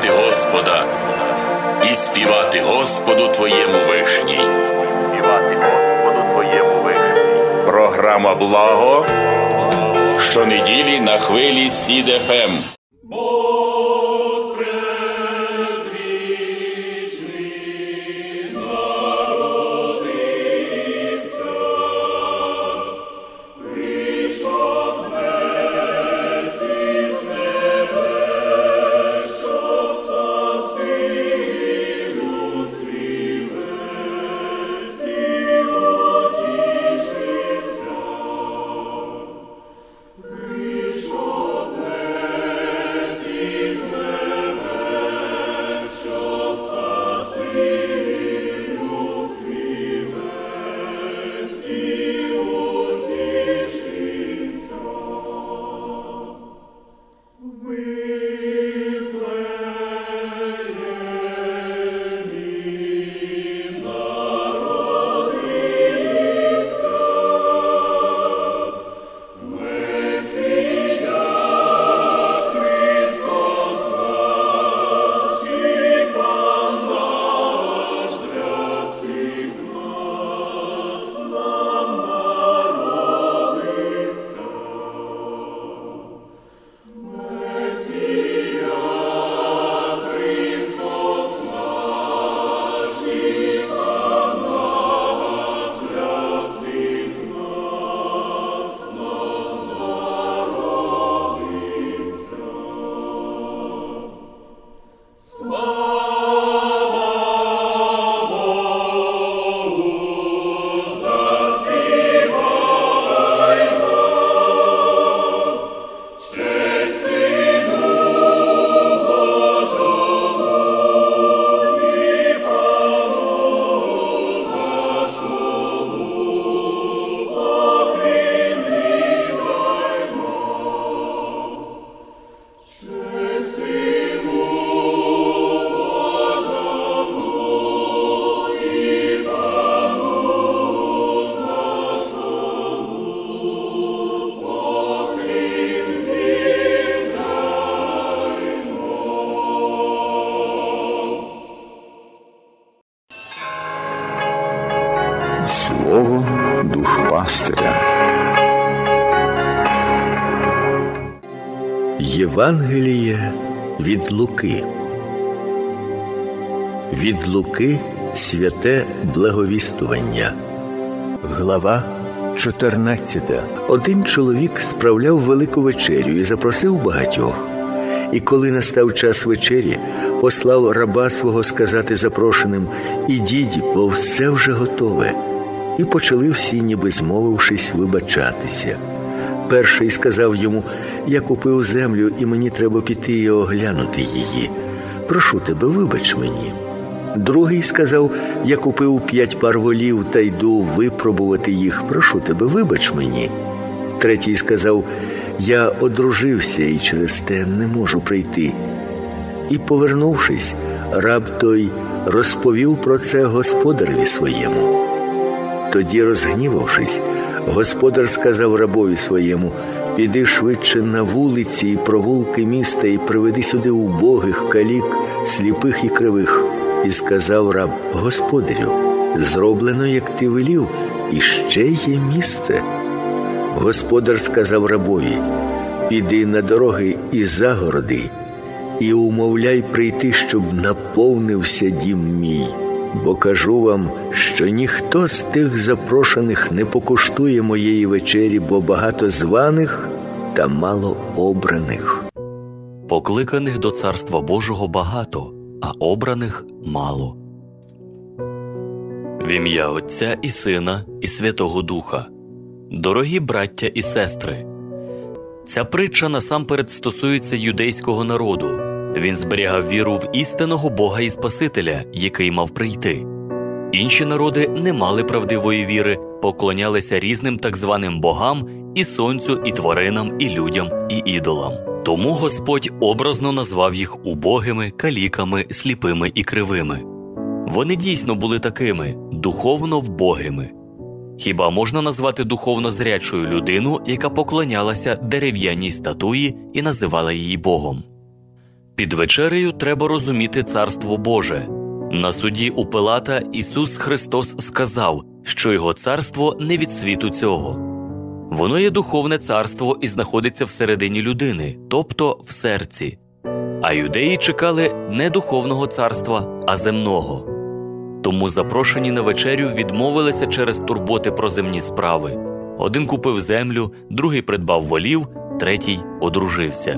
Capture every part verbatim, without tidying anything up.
славити Господа і співати Господу твоєму вишній. Співати Господу твоєму вишній. Програма «Благо» щонеділі на хвилі Сід еф ем. Слово душпастиря. Євангеліє від Луки. Від Луки святе благовістування. Глава чотирнадцята. Один чоловік справляв велику вечерю і запросив багатьох. І коли настав час вечері, послав раба свого сказати запрошеним: «Ідіть, бо все вже готове». І почали всі, ніби змовившись, вибачатися. Перший сказав йому: «Я купив землю, і мені треба піти і оглянути її. Прошу тебе, вибач мені». Другий сказав: «Я купив п'ять пар волів та йду випробувати їх. Прошу тебе, вибач мені». Третій сказав: «Я одружився і через те не можу прийти». І, повернувшись, раб той розповів про це господареві своєму. Тоді, розгнівавшись, господар сказав рабові своєму: «Піди швидше на вулиці і провулки міста і приведи сюди убогих, калік, сліпих і кривих». І сказав раб: «Господарю, зроблено, як ти велів, і ще є місце». Господар сказав рабові: «Піди на дороги і загороди, і умовляй прийти, щоб наповнився дім мій. Бо кажу вам, що ніхто з тих запрошених не покуштує моєї вечері, бо багато званих та мало обраних». Покликаних до Царства Божого багато, а обраних мало. В ім'я Отця і Сина і Святого Духа. Дорогі браття і сестри, ця притча насамперед стосується юдейського народу. Він зберігав віру в істинного Бога і Спасителя, який мав прийти. Інші народи не мали правдивої віри, поклонялися різним так званим богам, і сонцю, і тваринам, і людям, і ідолам. Тому Господь образно назвав їх убогими, каліками, сліпими і кривими. Вони дійсно були такими, духовно вбогими. Хіба можна назвати духовно зрячою людину, яка поклонялася дерев'яній статуї і називала її Богом? Під вечерею треба розуміти Царство Боже. На суді у Пилата Ісус Христос сказав, що Його царство не від світу цього. Воно є духовне царство і знаходиться всередині людини, тобто в серці. А юдеї чекали не духовного царства, а земного. Тому запрошені на вечерю відмовилися через турботи про земні справи. Один купив землю, другий придбав волів, третій одружився.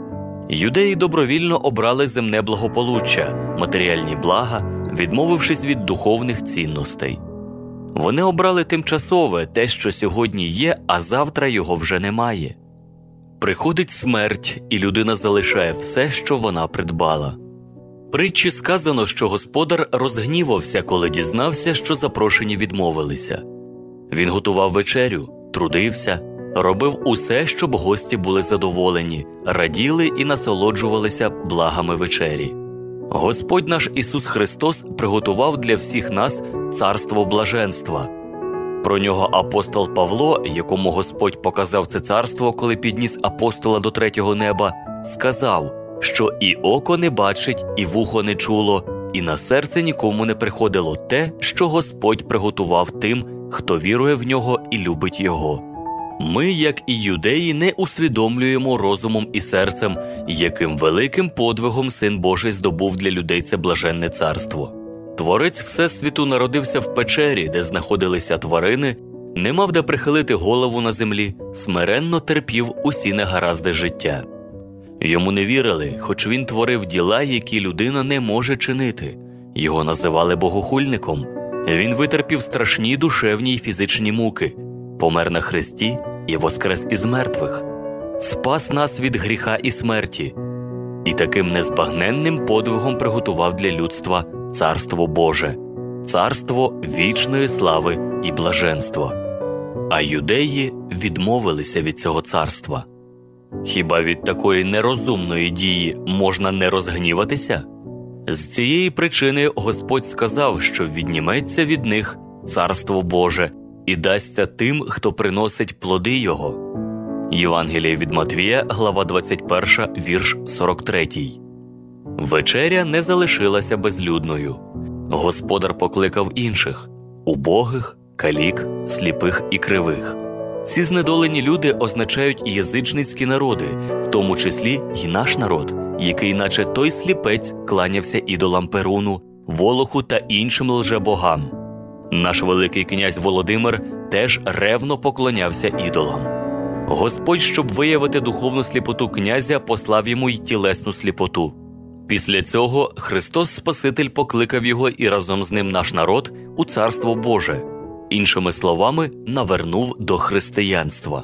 Юдеї добровільно обрали земне благополуччя, матеріальні блага, відмовившись від духовних цінностей. Вони обрали тимчасове, те, що сьогодні є, а завтра його вже немає. Приходить смерть, і людина залишає все, що вона придбала. В притчі сказано, що господар розгнівався, коли дізнався, що запрошені відмовилися. Він готував вечерю, трудився, робив усе, щоб гості були задоволені, раділи і насолоджувалися благами вечері. Господь наш Ісус Христос приготував для всіх нас царство блаженства. Про нього апостол Павло, якому Господь показав це царство, коли підніс апостола до третього неба, сказав, що і око не бачить, і вухо не чуло, і на серце нікому не приходило те, що Господь приготував тим, хто вірує в нього і любить його. Ми, як і юдеї, не усвідомлюємо розумом і серцем, яким великим подвигом Син Божий здобув для людей це блаженне царство. Творець Всесвіту народився в печері, де знаходилися тварини, не мав де прихилити голову на землі, смиренно терпів усі негаразди життя. Йому не вірили, хоч він творив діла, які людина не може чинити. Його називали богохульником. Він витерпів страшні душевні й фізичні муки, помер на хресті і воскрес із мертвих, спас нас від гріха і смерті, і таким незбагненним подвигом приготував для людства Царство Боже, царство вічної слави і блаженства. А юдеї відмовилися від цього царства. Хіба від такої нерозумної дії можна не розгніватися? З цієї причини Господь сказав, що відніметься від них Царство Боже і дасться тим, хто приносить плоди Його. Євангеліє від Матвія, глава двадцять перша, вірш сорок третій. Вечеря не залишилася безлюдною. Господар покликав інших – убогих, калік, сліпих і кривих. Ці знедолені люди означають язичницькі народи, в тому числі й наш народ, який наче той сліпець кланявся ідолам Перуну, Волоху та іншим лжебогам. Наш великий князь Володимир теж ревно поклонявся ідолам. Господь, щоб виявити духовну сліпоту князя, послав йому й тілесну сліпоту. Після цього Христос Спаситель покликав його і разом з ним наш народ у Царство Боже. Іншими словами, навернув до християнства.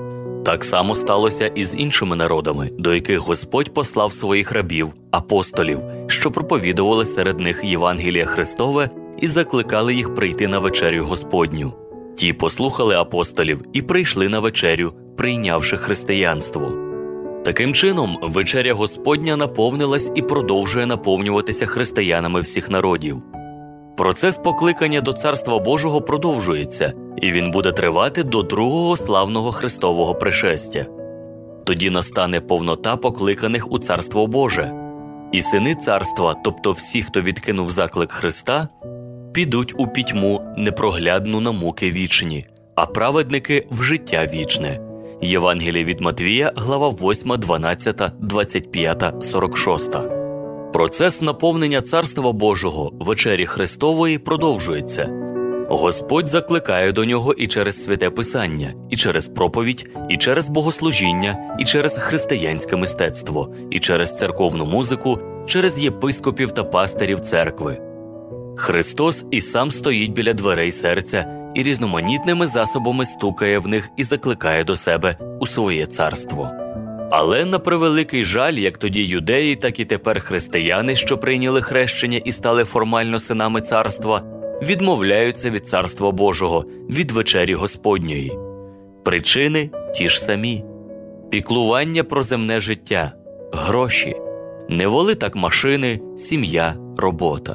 Так само сталося і з іншими народами, до яких Господь послав своїх рабів, апостолів, що проповідували серед них Євангеліє Христове і закликали їх прийти на вечерю Господню. Ті послухали апостолів і прийшли на вечерю, прийнявши християнство. Таким чином, вечеря Господня наповнилась і продовжує наповнюватися християнами всіх народів. Процес покликання до Царства Божого продовжується, і він буде тривати до другого славного Христового пришестя. Тоді настане повнота покликаних у Царство Боже. І сини царства, тобто всі, хто відкинув заклик Христа, підуть у пітьму непроглядну на муки вічні, а праведники – в життя вічне. Євангеліє від Матвія, глава восьма, дванадцята, двадцять п'ята, сорок шоста. Процес наповнення Царства Божого, вечері Христової, продовжується. Господь закликає до нього і через Святе Писання, і через проповідь, і через богослужіння, і через християнське мистецтво, і через церковну музику, через єпископів та пастирів церкви. Христос і сам стоїть біля дверей серця і різноманітними засобами стукає в них і закликає до себе у своє царство. Але, на превеликий жаль, як тоді юдеї, так і тепер християни, що прийняли хрещення і стали формально синами царства, відмовляються від Царства Божого, від вечері Господньої. Причини ті ж самі. Піклування про земне життя, гроші, неволи так машини, сім'я, робота.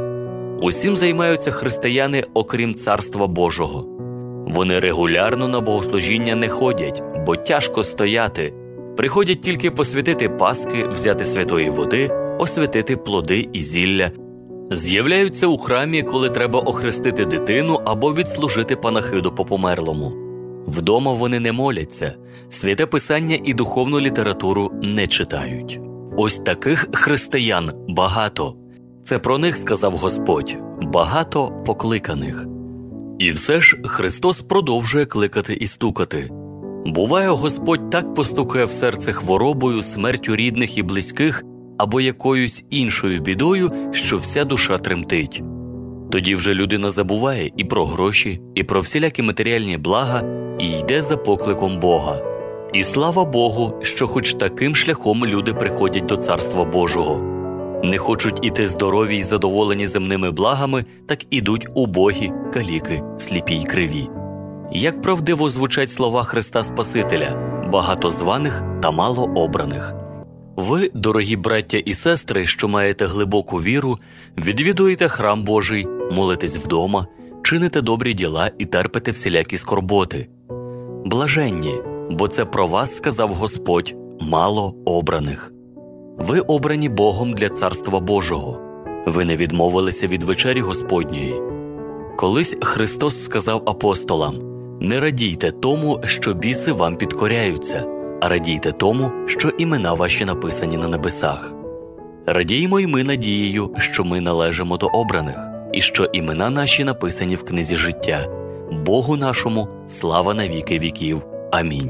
Усім займаються християни, окрім Царства Божого. Вони регулярно на богослужіння не ходять, бо тяжко стояти, Приходять тільки посвятити Пасхи, взяти святої води, освятити плоди і зілля. З'являються у храмі, коли треба охрестити дитину або відслужити панахиду по померлому. Вдома вони не моляться, святе писання і духовну літературу не читають. Ось таких християн багато. Це про них сказав Господь – багато покликаних. І все ж Христос продовжує кликати і стукати. Буває, Господь так постукає в серце хворобою, смертю рідних і близьких або якоюсь іншою бідою, що вся душа тремтить. Тоді вже людина забуває і про гроші, і про всілякі матеріальні блага, і йде за покликом Бога. І слава Богу, що хоч таким шляхом люди приходять до Царства Божого. Не хочуть іти здорові й задоволені земними благами, так ідуть убогі, каліки, сліпі й криві. Як правдиво звучать слова Христа Спасителя – багато званих та мало обраних. Ви, дорогі браття і сестри, що маєте глибоку віру, відвідуєте храм Божий, молитесь вдома, чините добрі діла і терпите всілякі скорботи. Блаженні, бо це про вас сказав Господь – мало обраних. Ви обрані Богом для Царства Божого. Ви не відмовилися від вечері Господньої. Колись Христос сказав апостолам: «Не радійте тому, що біси вам підкоряються, а радійте тому, що імена ваші написані на небесах». Радіймо й ми надією, що ми належимо до обраних, і що імена наші написані в книзі життя. Богу нашому слава на віки віків. Амінь.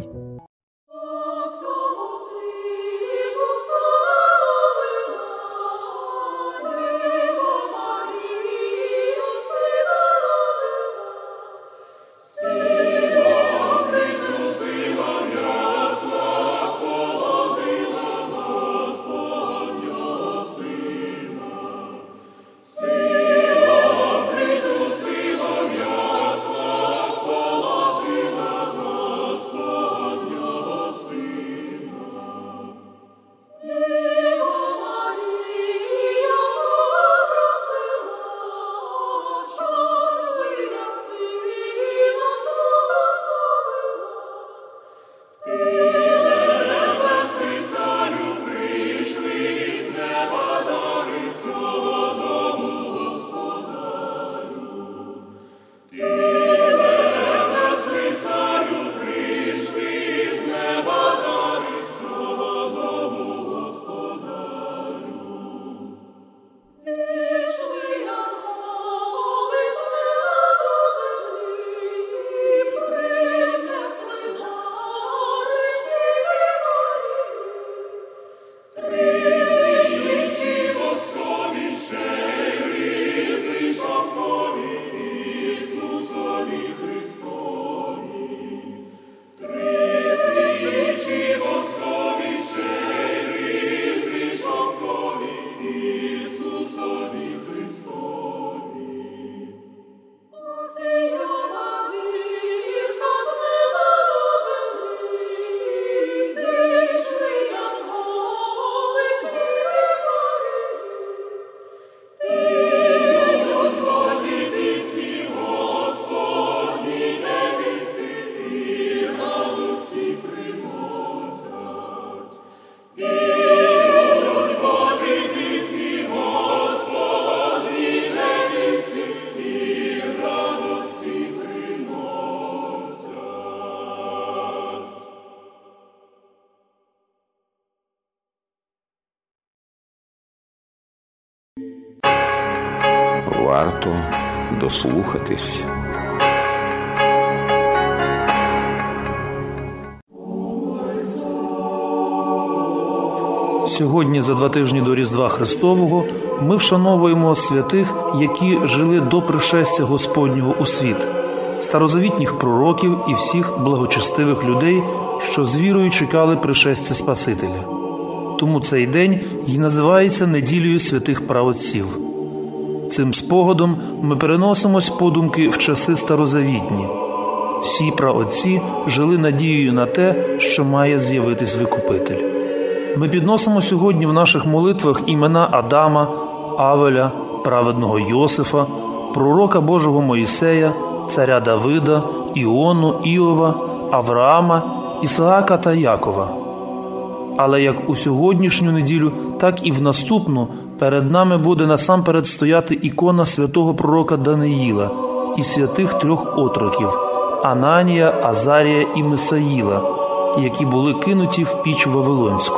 Варто дослухатись. Сьогодні, за два тижні до Різдва Христового, ми вшановуємо святих, які жили до пришестя Господнього у світ, старозавітніх пророків і всіх благочестивих людей, що з вірою чекали пришестя Спасителя. Тому цей день і називається неділею святих праотців. Цим спогадом ми переносимось подумки в часи старозавітні. Всі праотці жили надією на те, що має з'явитись Викупитель. Ми підносимо сьогодні в наших молитвах імена Адама, Авеля, праведного Йосифа, пророка Божого Моїсея, царя Давида, Іону, Іова, Авраама, Ісаака та Якова. Але як у сьогоднішню неділю, так і в наступну перед нами буде насамперед стояти ікона святого пророка Даниїла і святих трьох отроків – Ананія, Азарія і Мисаїла, які були кинуті в піч Вавилонську.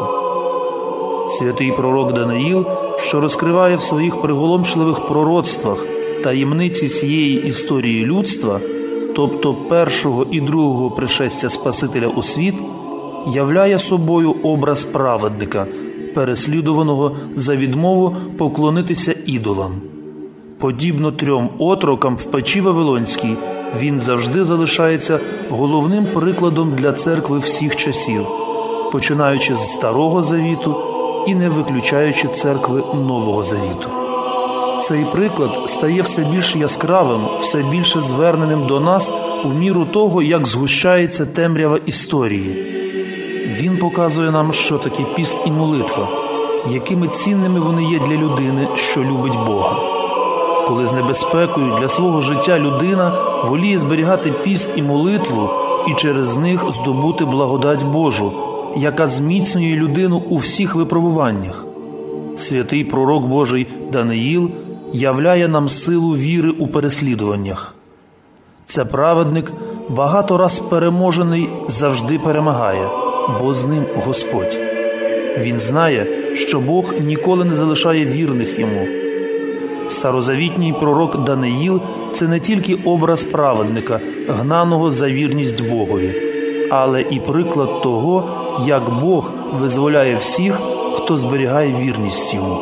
Святий пророк Даниїл, що розкриває в своїх приголомшливих пророцтвах таємниці всієї історії людства, тобто першого і другого пришестя Спасителя у світ, являє собою образ праведника, переслідуваного за відмову поклонитися ідолам. Подібно трьом отрокам в печі Вавилонській, він завжди залишається головним прикладом для церкви всіх часів, починаючи з Старого Завіту і не виключаючи церкви Нового Завіту. Цей приклад стає все більш яскравим, все більше зверненим до нас у міру того, як згущається темрява історії. Він показує нам, що таке піст і молитва, якими цінними вони є для людини, що любить Бога. Коли з небезпекою для свого життя людина воліє зберігати піст і молитву і через них здобути благодать Божу, яка зміцнює людину у всіх випробуваннях. Святий пророк Божий Даниїл являє нам силу віри у переслідуваннях. Це праведник, багато раз переможений, завжди перемагає, бо з ним Господь. Він знає, що Бог ніколи не залишає вірних йому. Старозавітній пророк Даниїл – це не тільки образ праведника, гнаного за вірність Богові, але і приклад того, як Бог визволяє всіх, хто зберігає вірність йому.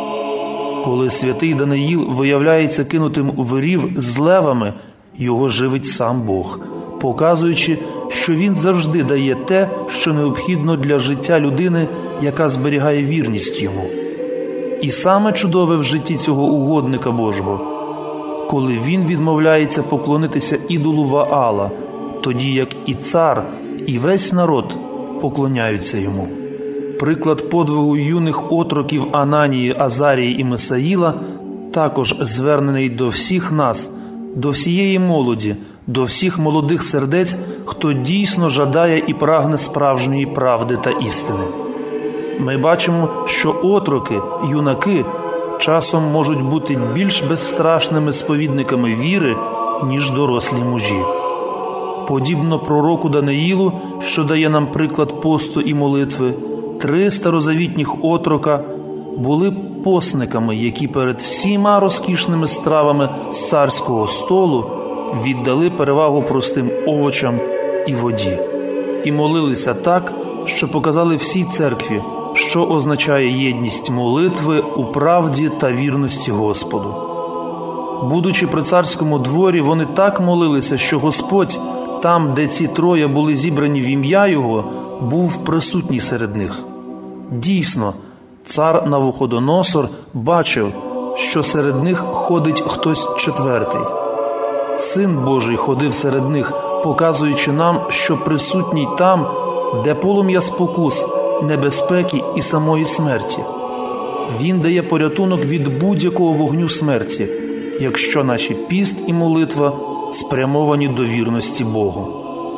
Коли святий Даниїл виявляється кинутим в рів з левами, його живить сам Бог, показуючи, що він завжди дає те, що необхідно для життя людини, яка зберігає вірність йому. І саме чудове в житті цього угодника Божого, коли він відмовляється поклонитися ідолу Ваала, тоді як і цар, і весь народ поклоняються йому. Приклад подвигу юних отроків Ананії, Азарії і Мисаїла також звернений до всіх нас, до всієї молоді, до всіх молодих сердець, хто дійсно жадає і прагне справжньої правди та істини. Ми бачимо, що отроки, юнаки, часом можуть бути більш безстрашними сповідниками віри, ніж дорослі мужі. Подібно пророку Даниїлу, що дає нам приклад посту і молитви, три старозавітніх отрока були постниками, які перед всіма розкішними стравами з царського столу віддали перевагу простим овочам і воді. І молилися так, що показали всій церкві, що означає єдність молитви у правді та вірності Господу. Будучи при царському дворі, вони так молилися, що Господь, там, де ці троє були зібрані в ім'я Його, був присутній серед них. Дійсно, цар Навуходоносор бачив, що серед них ходить хтось четвертий. Син Божий ходив серед них, показуючи нам, що присутній там, де полум'я спокус, небезпеки і самої смерті. Він дає порятунок від будь-якого вогню смерті, якщо наші піст і молитва спрямовані до вірності Богу.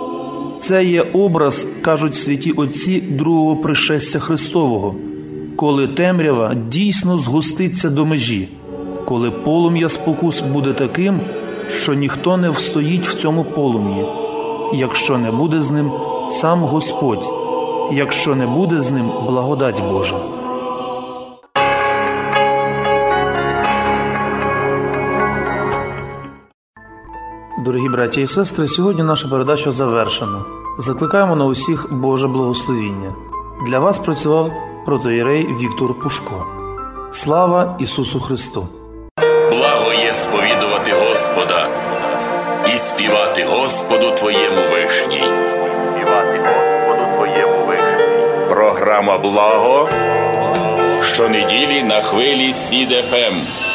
Це є образ, кажуть святі отці, другого пришестя Христового, коли темрява дійсно згуститься до межі, коли полум'я спокус буде таким, що ніхто не встоїть в цьому полум'ї, якщо не буде з ним сам Господь, якщо не буде з ним благодать Божа. Дорогі браття і сестри, сьогодні наша передача завершена. Закликаємо на усіх Боже благословіння. Для вас працював протоієрей Віктор Пушко. Слава Ісусу Христу! Благо є сповідувати Господа і співати Господу Твоєму вишній. Співати Господу Твоєму вишній. Програма «Благо» щонеділі на хвилі СІД еф ем.